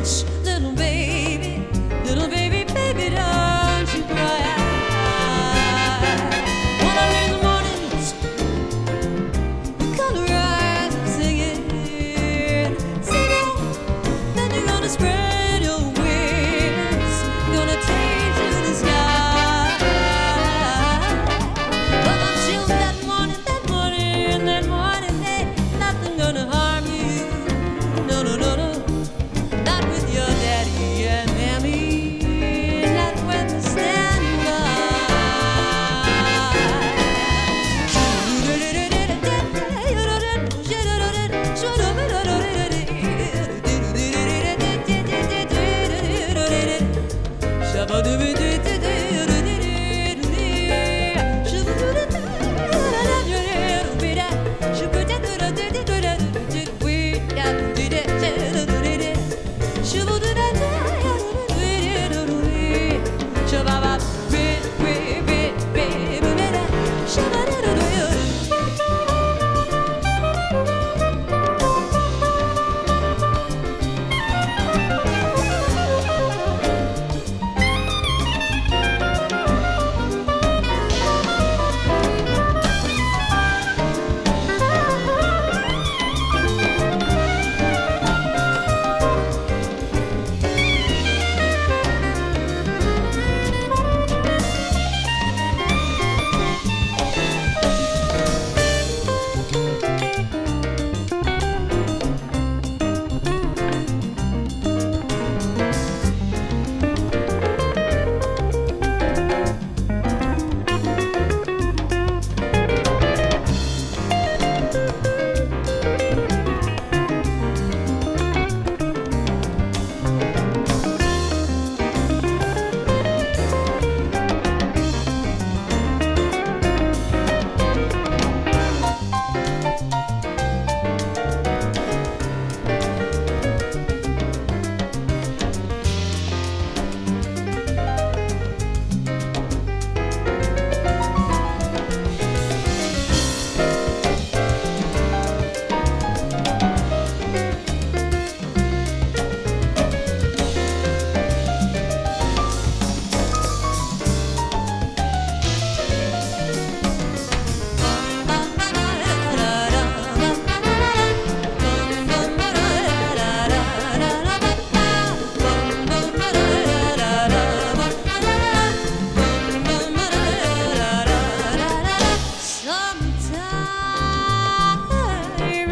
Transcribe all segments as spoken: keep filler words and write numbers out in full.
mornings, little baby, little baby, baby, don't you cry. One of these mornings, you're gonna rise up singing, singing. Then you're gonna spread your wings, gonna take to the sky. But until that morning, that morning, that morning, hey, nothing gonna harm you. No, no, no, no. Not with your daddy and mammy. Not when they stand by.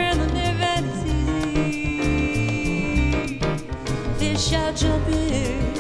Fish are jumping